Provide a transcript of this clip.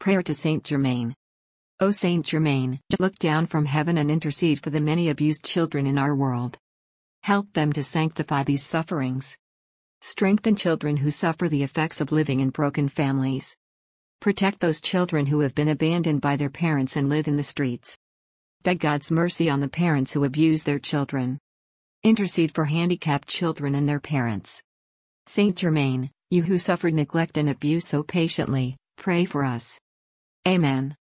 Prayer to Saint Germain. O Saint Germain, look down from heaven and intercede for the many abused children in our world. Help them to sanctify these sufferings. Strengthen children who suffer the effects of living in broken families. Protect those children who have been abandoned by their parents and live in the streets. Beg God's mercy on the parents who abuse their children. Intercede for handicapped children and their parents. Saint Germain, you who suffered neglect and abuse so patiently, pray for us. Amen.